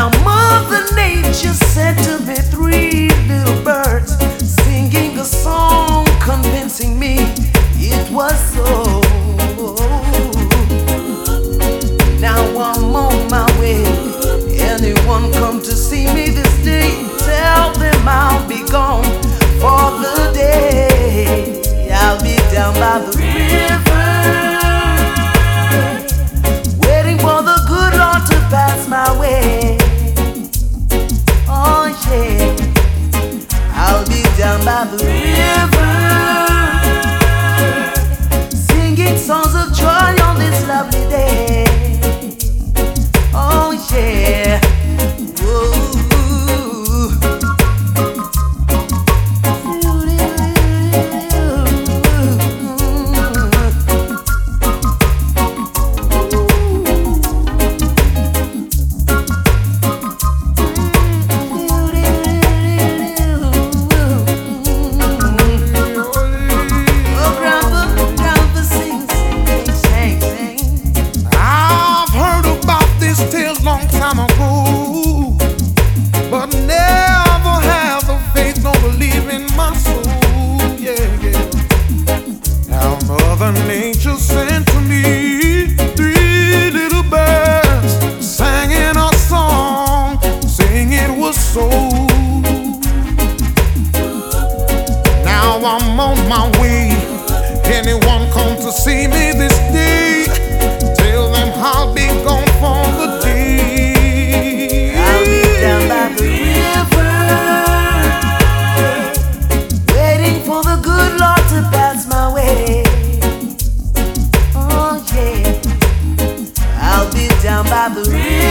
Now Mother Nature sent to me three little birds, singing a song, convincing me it was so. Now I'm on my way. Anyone come to see me this day, tell them I'll be gone for the day. I'll be down by the river, waiting for the good Lord to pass my way. Oh yeah, I'll be down by the river, singing songs of joy on this lovely day. Oh yeah. Nature sent to me three little birds, singing a song, saying it was so. Now I'm on my way. Anyone come to see me this day, tell them I'll be gone for the day. I'll be down by the river, waiting for the good Lord to pass my way. I'll be down by the river.